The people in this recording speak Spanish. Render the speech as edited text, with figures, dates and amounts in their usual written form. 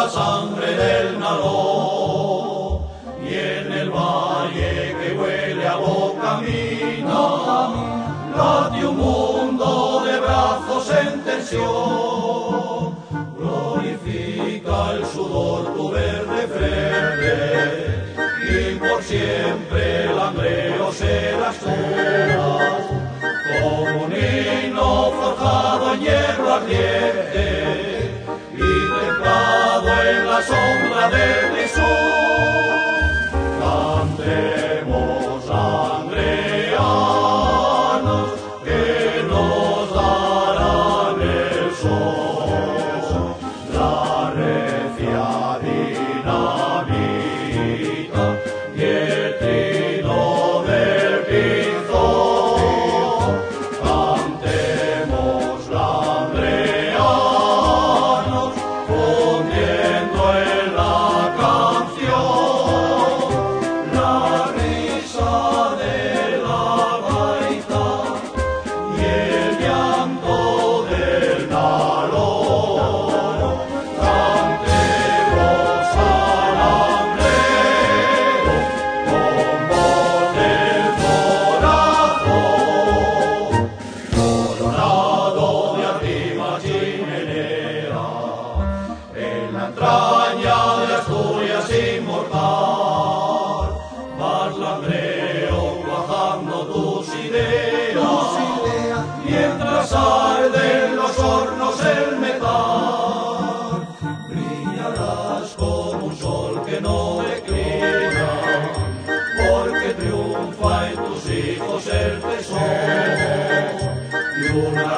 la sangre del Naló, y en el valle que huele a vos camina, late un mundo de brazos en tensión, glorifica el sudor tu verde frente, y por siempre el Langreo serás tú, como un himno forjado en hierro ardiente y templado en la sombra del Jesús. Cantemos langreanos que nos darán el sol, la recia dinamita y el trino del pintor. Cantemos langreanos fundiendo en la canción la risa de la gaita y el llanto del Naló. Cantemos al Langreo con voz del corazón, coronado de arriba chimenea, en la entraña de Asturias inmortal, vas Langreo cuajando tus ideas, mientras arden los hornos el metal, brillarás como un sol que no declina, porque triunfa en tus hijos el tesoro y una